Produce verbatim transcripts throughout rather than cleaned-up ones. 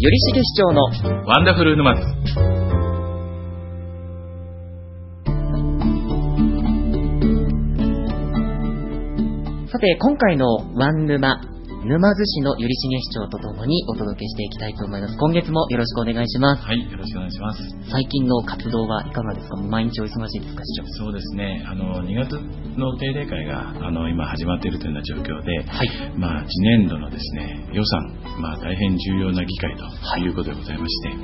りしげ市長のワンダフル沼津。 さて今回のワン沼、沼津市のゆりしげ市長とともにお届けしていきたいと思います。今月もよろしくお願いします。 はい、よろしくお願いします。 最近の活動はいかがですか？毎日お忙しいですか、市長？ そうですね、あのにがつの定例会があの今始まっているというような状況で、はい、まあ、次年度のですね予算、まあ、大変重要な議会ということでございまして、はい、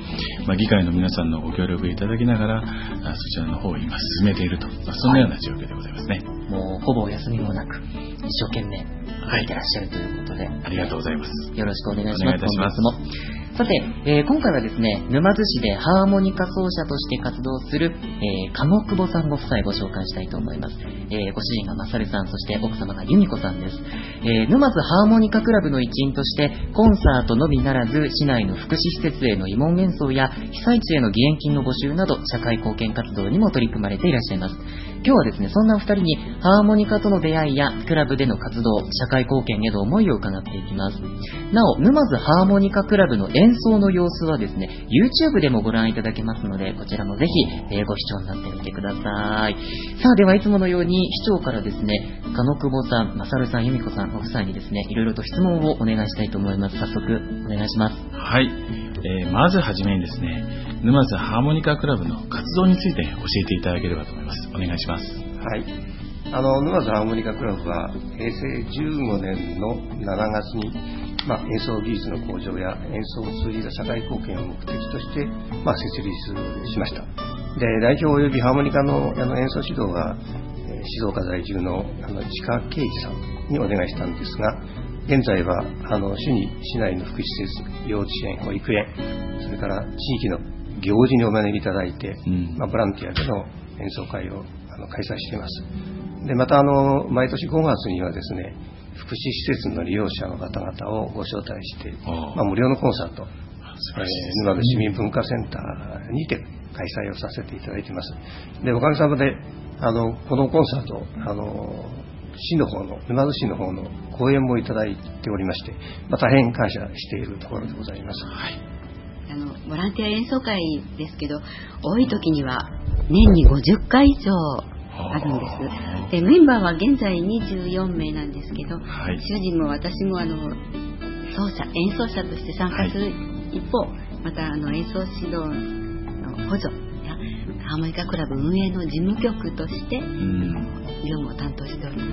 まあ、議会の皆さんのご協力いただきながらそちらの方を今進めていると、まあ、そんなような状況でございますね。はい、 もうほぼ休みもなく一生懸命書いてらっしゃるということで、はい、 ありがとうございます。 よろしくお願いします。 お願いいたします。 今月もさて、えー、今回はですね、沼津市でハーモニカ奏者として活動する、えー、鴨久保さんご夫妻ご紹介したいと思います。えー、ご主人がまさるさん、そして奥様が由美子さんです。えー、沼津ハーモニカクラブの一員として、コンサートのみならず、市内の福祉施設への慰問演奏や、被災地への義援金の募集など、社会貢献活動にも取り組まれていらっしゃいます。今日はですね、そんなお二人にハーモニカとの出会いやクラブでの活動、社会貢献への思いを伺っていきます。なお、沼津ハーモニカクラブの演奏の様子はですね、YouTube でもご覧いただけますので、こちらもぜひ、えー、ご視聴になってみてください。さあ、ではいつものように市長からですね、鴨久保さん、まさるさん、由美子さんご夫妻にですね、いろいろと質問をお願いしたいと思います。早速お願いします。 はい、えー、まずはじめにですね、沼津ハーモニカクラブの活動について教えていただければと思います。お願いします。 はい、あの沼津ハーモニカクラブはへいせいじゅうごねんのしちがつに、まあ、演奏技術の向上や演奏を通じた社会貢献を目的として、まあ、設立しました。で、代表及びハーモニカの、あの演奏指導が、えー、静岡在住の、あの市川圭一さんにお願いしたんですが、現在はあの市に市内の福祉施設、幼稚園、保育園、それから地域の行事にお招きいただいて、うん、まあ、ボランティアでの演奏会をあの開催しています。で、またあの毎年ごがつにはですね、福祉施設の利用者の方々をご招待して、まあ、無料のコンサート、えー、沼津市民文化センターにて開催をさせていただいています。で、おかげさまであのこのコンサート、あの市の方の沼津市の方の講演もいただいておりまして、まあ、大変感謝しているところでございます。 はい、あのボランティア演奏会ですけど、多い時には年にごじゅっかい以上あるんです。で、メンバーは現在にじゅうよんめいなんですけど、はい、主人も私もあの奏者演奏者として参加する一方、はい、またあの演奏指導の補助やハーモニカクラブ運営の事務局として業務を担当しております。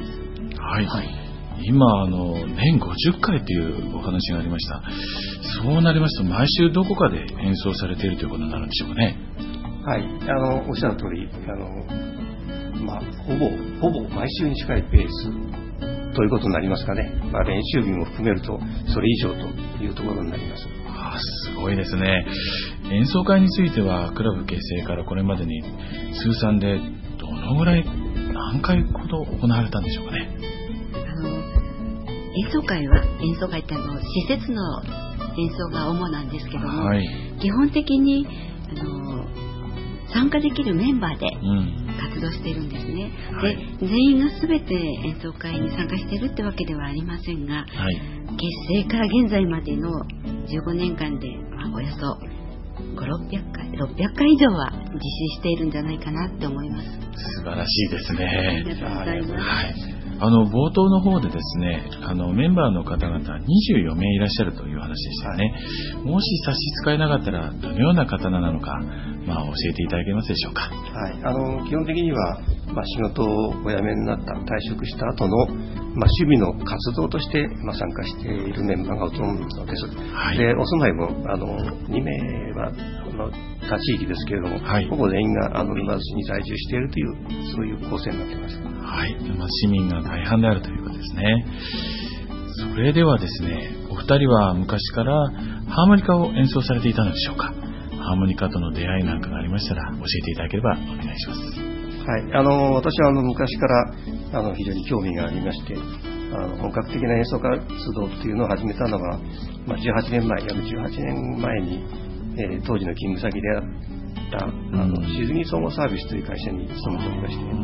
はい、はい、今あの年ごじゅっかいというお話がありました。そうなりますと毎週どこかで演奏されているということになるんでしょうかね。 はい、あのおっしゃる通り、あの、まあ、ほぼほぼ毎週に近いペースということになりますかね。まあ、練習日も含めるとそれ以上というところになります。 あ、すごいですね。演奏会についてはクラブ結成からこれまでに通算でどのぐらい何回ほど行われたんでしょうかね。 あの演奏会は演奏会ってあの施設の演奏が主なんですけども、はい、基本的にあの参加できるメンバーで活動しているんですね。うん、で、はい、全員が全て演奏会に参加しているってわけではありませんが、はい、結成から現在までのじゅうごねんかんで、まあ、およそごひゃく、ろっぴゃっかい、ろっぴゃっかい以上は実施しているんじゃないかなって思います。 素晴らしいですね。 ありがとうございます。はい、 あの冒頭の方でですね、あのメンバーの方々にじゅうよめいいらっしゃるという話でしたよね。はい、もし差し支えなかったらどのような方なのか、まあ、教えていただけますでしょうか。 はい、あの基本的には、まあ、仕事をお辞めになった退職した後の、まあ、趣味の活動として、まあ、参加しているメンバーがほとんどです。はい、でお住まいもあのにめいはあの他地域ですけれども、はい、ほぼ全員があの沼津市に在住しているというそういう構成になっています。 はい、まあ、市民が大半であるということですね。それではですね、お二人は昔からハーモニカを演奏されていたのでしょうか。ハーモニカとの出会いなんかがありましたら教えていただければお願いします。 はい、あの私はあの昔からあの非常に興味がありまして、あの本格的な演奏活動っていうのを始めたのが、まあ、じゅうはちねんまえ、約じゅうはちねんまえに、えー、当時の勤務先であったあの静木総合サービスという会社に勤めておりまして、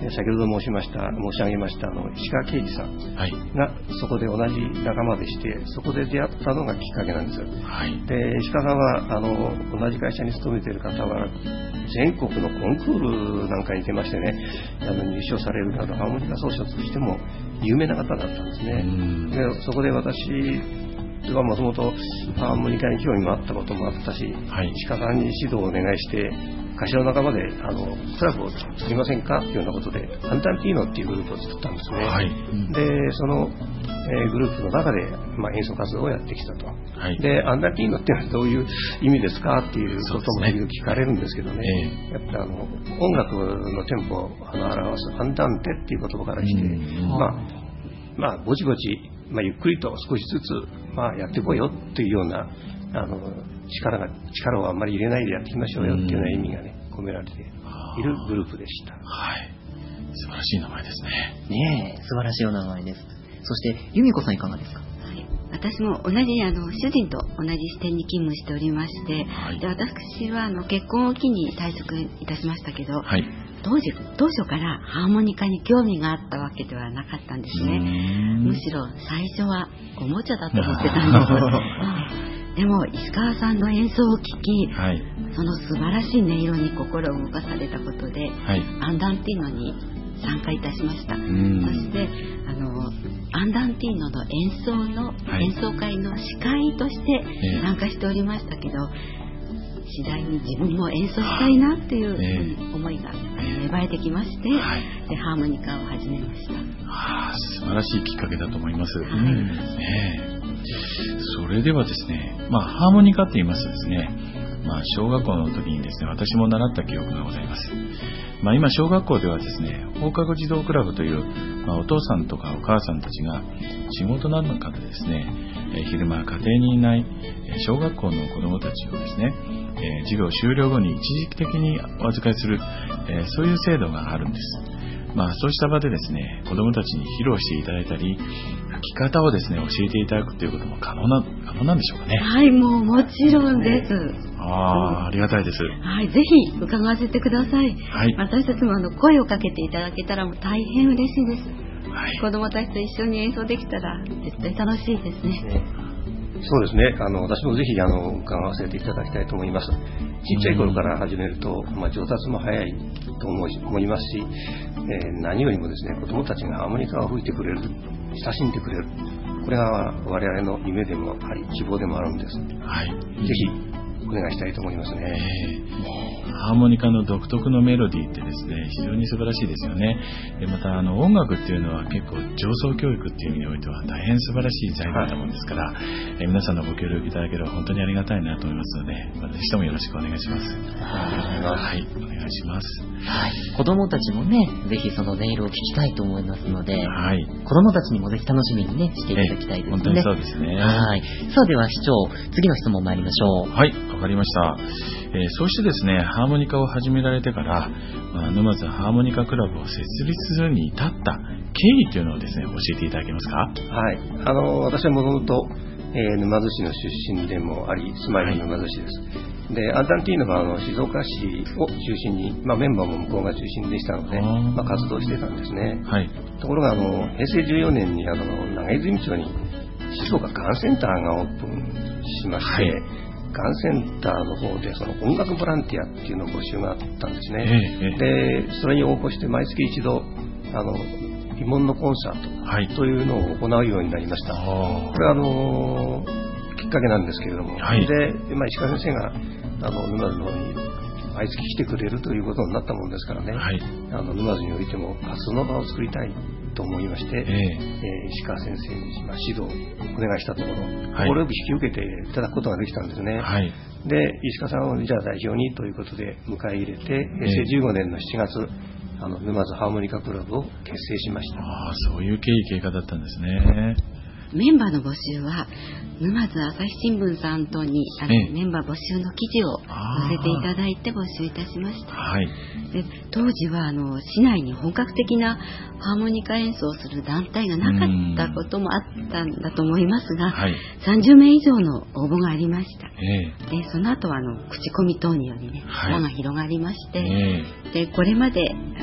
先ほど申しました申し上げましたあの石川啓二さんがそこで同じ仲間でして、そこで出会ったのがきっかけなんです。はい、で石川さんはあの同じ会社に勤めている方は全国のコンクールなんかに出ましてね、あの入賞されるなどハーモニカ奏者としても有名な方だったんですね。でそこで私はもともとハーモニカに興味もあったこともあったし、はい、石川さんに指導をお願いして会社の仲間であのクラブを作りませんかというようなことでアンタンティーノっていうグループを作ったんですね。はい、でその、えー、グループの中で、まあ、演奏活動をやってきたと。はい、でアンタンティーノっていうのはどういう意味ですかっていうことも時々聞かれるんですけどね、えー、やっぱりあの音楽のテンポをあの表すアンタンテっていう言葉からして、まあまあぼちぼち、まあ、ゆっくりと少しずつ、まあ、やっていこうよっていうようなあの力が力をあんまり入れないでやっていきましょうよっていうような意味がね込められているグループでした。 はい、素晴らしい名前ですね。 ねえ、素晴らしいお名前です。そして由美子さんいかがですか？ 私も同じあの主人と同じ支店に勤務しておりまして、はい、で私はあの結婚を機に退職いたしましたけど、はい、当時当初からハーモニカに興味があったわけではなかったんですね。むしろ最初はおもちゃだと思ってたんですでも石川さんの演奏を聴き、はい、その素晴らしい音色に心を動かされたことで、はい、アンダンティーノに参加いたしました。そしてあのアンダンティーノの演奏の、はい、演奏会の司会として参加しておりましたけど、えー、次第に自分も演奏したいなっていう、えー、思いが芽生えてきまして、はい、でハーモニカを始めました。 あ、素晴らしいきっかけだと思います。はい、ね、それではですね、まあ、ハーモニカって言いますとですね、まあ、小学校の時にですね、私も習った記憶がございます。まあ、今小学校ではですね、放課後児童クラブという、まあ、お父さんとかお母さんたちが仕事なんかでですね、えー、昼間家庭にいない小学校の子どもたちをですね、えー、授業終了後に一時的にお預かりする、えー、そういう制度があるんです。まあ、そうした場でですね、子どもたちに披露していただいたり、吹き方をですね、教えていただくということも可能な、可能なんでしょうかね。 はい、もうもちろんです。 ああ、ありがたいです。 はい、ぜひ伺わせてください。はい、私たちもあの声をかけていただけたらもう大変嬉しいです。はい、子どもたちと一緒に演奏できたら絶対楽しいですね。ね、 そうですね。あの私もぜひあの伺わせていただきたいと思います。ちっちゃい頃から始めると、まあ、上達も早いと思い、思いますし、えー、何よりもですね、子どもたちがハーモニカを吹いてくれる、親しんでくれる、これが我々の夢でもあり希望でもあるんです。はい、ぜひお願いしたいと思いますね。 えー、ハーモニカの独特のメロディーってですね、非常に素晴らしいですよね。でまたあの音楽っていうのは結構上層教育っていう意味においては大変素晴らしい材料だもんですから、はい、えー、皆さんのご協力いただければ本当にありがたいなと思いますので、私ともよろしくお願いします。はい、お願いします。 はい、子供たちもね、ぜひその音色を聞きたいと思いますので、はい、子供たちにもぜひ楽しみにねしていただきたいですね。 本当にそうですね。 はい。さあでは市長、次の質問参りましょう。 はい、わかりました。えー、そしてですね、ハーモニカを始められてから、まあ、沼津ハーモニカクラブを設立するに至った経緯というのをですね、教えていただけますか？ はい。あの私はもともと沼津市の出身でもあり、住まいの沼津市です。はい、でアンタンティーノはあの静岡市を中心に、まあ、メンバーも向こうが中心でしたので、まあ、活動してたんですね。はい、ところがあのへいせいじゅうよねんにあの長泉町に静岡がんセンターがオープンしまして、はい、がんセンターの方でその音楽ボランティアっていうのを募集があったんですね。ええ、でそれに応募して毎月一度あの慰問のコンサートというのを行うようになりました。はい、これはあのきっかけなんですけれども、はい、で、まあ、石川先生があの沼津の方に毎月来てくれるということになったものですからね、はい、あの沼津においても活動の場を作りたいと思いまして、えーえー、石川先生に、まあ、指導をお願いしたところ、はい、これを引き受けていただくことができたんですね。はい、で石川さんをじゃあ代表にということで迎え入れて、へいせいじゅうごねんのしちがつ、あの沼津ハーモニカクラブを結成しました。 ああ、そういう経緯経過だったんですね。 メンバーの募集は沼津朝日新聞さん等にあのメンバー募集の記事を載せていただいて募集いたしました。はい、で当時はあの市内に本格的なハーモニカ演奏をする団体がなかったこともあったんだと思いますが、はい、さんじゅうめい以上の応募がありました。えー、でその後はあの口コミ等によりね、輪が広がりまして、えー、でこれまであの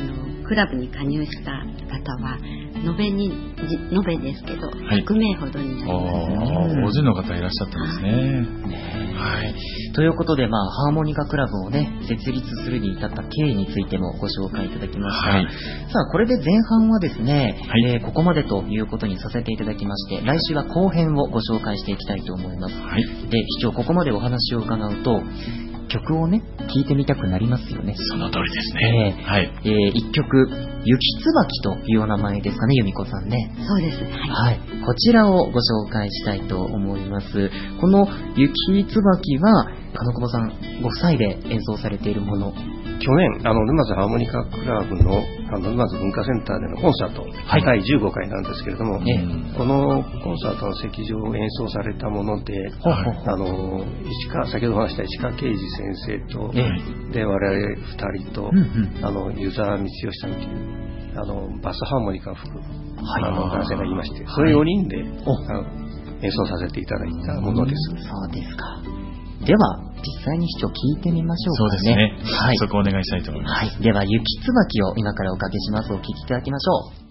クラブに加入した方は延べに延べですけど、はい、ひゃくめいほどになります。 大勢の方いらっしゃったんですね。 はい、ということで、まあ、ハーモニカクラブをね設立するに至った経緯についてもご紹介いただきました。はい、さあこれで前半はですね、はい、えー、ここまでということにさせていただきまして、来週は後編をご紹介していきたいと思います。はい、で市長、ここまでお話を伺うと曲をね聴いてみたくなりますよね。 その通りですね。 えー、はい、えー、一曲雪椿というお名前ですかね、由美子さんね。 そうです、はいはい、こちらをご紹介したいと思います。この雪椿は鹿野久保さんご夫妻で演奏されているもの。 去年あの沼津ハーモニカクラブのあの沼津文化センターでのコンサート、はい、だいじゅうごかいなんですけれども、えー、このコンサートの席上を演奏されたもので、はい、あの石川先ほど話した石川啓二先生と、えー、で我々ふたりと、うんうん、あの湯沢光義さんというあのバスハーモニカを吹く、はい、あの男性がいまして、それよにんで、はい、あの演奏させていただいたものです。 そうですか。では実際に市長聞いてみましょうかね。 そうですね。はい。そこをお願いしたいと思います。 はい。では雪椿を今からおかけします。お聞きいただきましょう。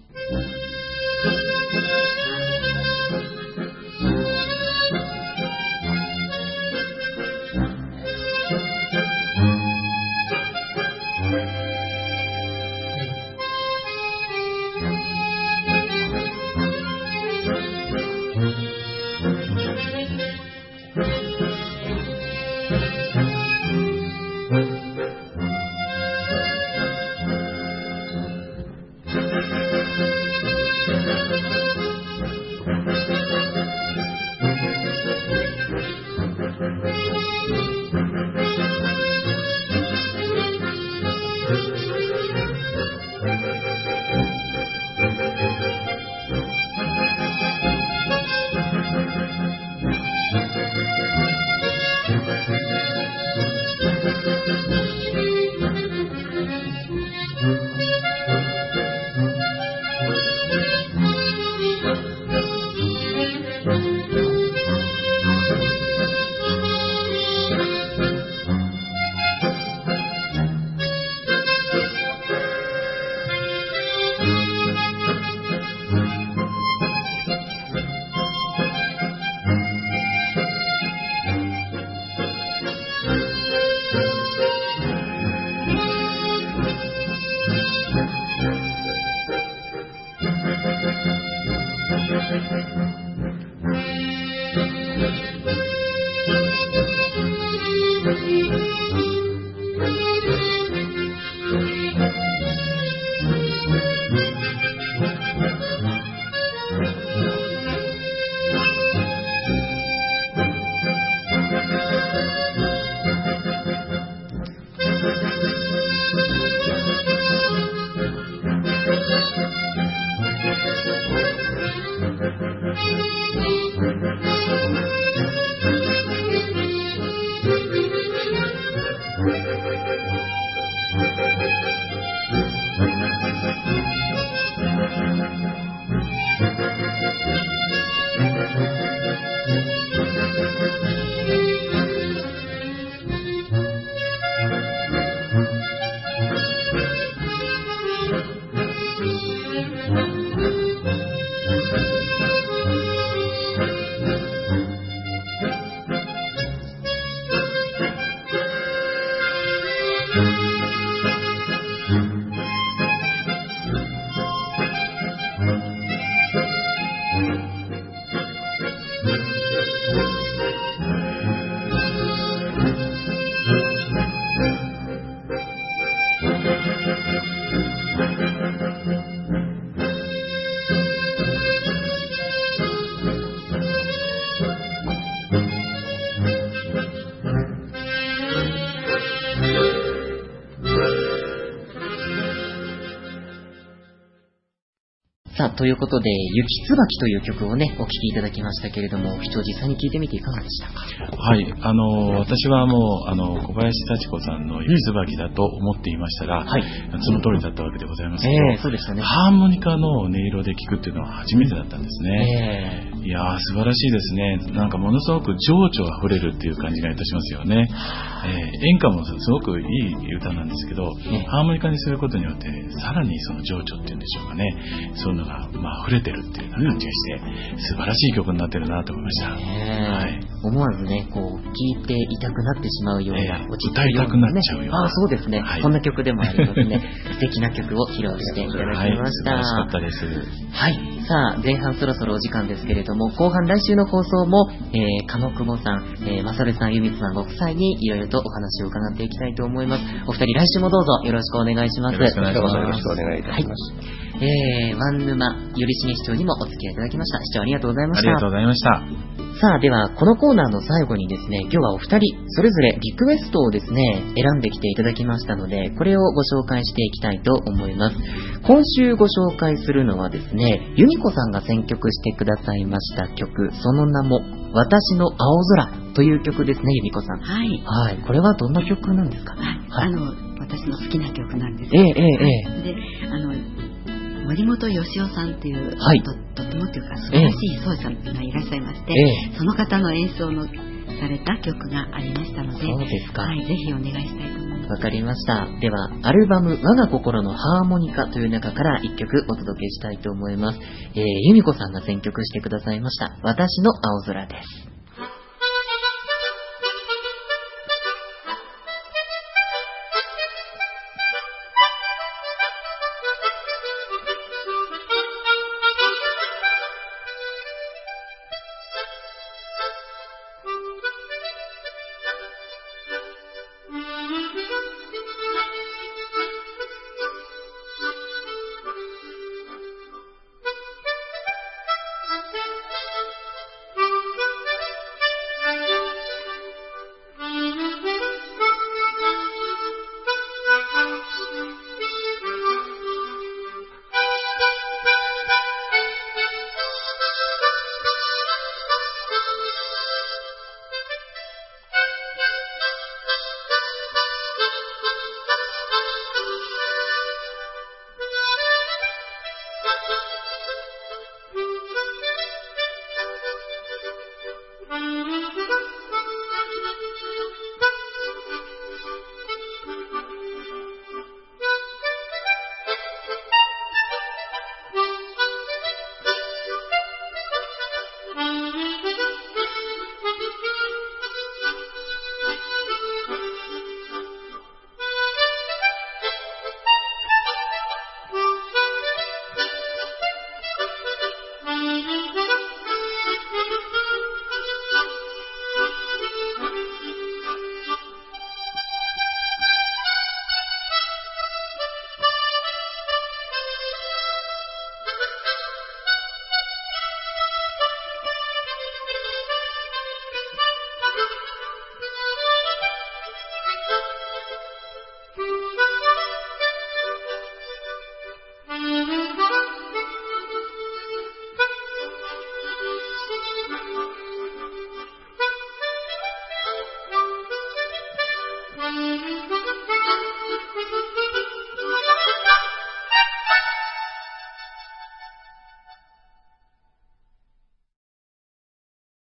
ということで、雪椿という曲をね、お聴きいただきましたけれども、視聴実際に聴いてみていかがでしたか？ はい、あの、私はもう、あの、小林幸子さんの雪椿だと思っていましたら、うん、はい、その通りだったわけでございますけど、 えー、そうでしたね。 ハーモニカの音色で聴くっていうのは初めてだったんですね。えー、いやー、素晴らしいですね。なんかものすごく情緒あふれるっていう感じがいたしますよね。えー、演歌もすごくいい歌なんですけど、ね、ハーモニカにすることによって、さらにその情緒っていうんでしょうかね、そういうのが、まあ、溢れてるっていうような感じがして、うん、素晴らしい曲になってるなと思いました。はい、 思わずね、こう、聴いていたくなってしまうような、えー、 歌いたくなっちゃうような。 あ、そうですね。はい、そんな曲でもありますね。素敵な曲を披露していただきました。 はい、素晴らしかったです。 はい。さあ、前半そろそろお時間ですけれども、後半来週の放送も、えー、鴨久保さん、えー、まさるさん、ゆみつさんご夫妻にいろいろとお話を伺っていきたいと思います。お二人来週もどうぞよろしくお願いします。 よろしくお願いします。 よろしくお願いいたします。はい、 えー、ワンヌマ、よりしげ市長にもお付き合いいただきました。市長ありがとうございました。 ありがとうございました。 さあ、では、このコーナーの最後にですね、今日はお二人、それぞれリクエストをですね、選んできていただきましたので、これをご紹介していきたいと思います。今週ご紹介するのはですね、由美子さんが選曲してくださいました曲、その名も、私の青空という曲ですね、由美子さん。 はい。 はい。これはどんな曲なんですか？ はい。はい、あの、私の好きな曲なんです。 ええええええ。 で、あの、森本義雄さんという、 はい、 と, とてもというか素晴らしい奏者さんがいらっしゃいまして、ええ、その方の演奏のされた曲がありましたので、 そうですか。 はい、ぜひお願いしたいと思います。 わかりました。では、アルバム、我が心のハーモニカという中から一曲お届けしたいと思います。えー、由美子さんが選曲してくださいました、私の青空です。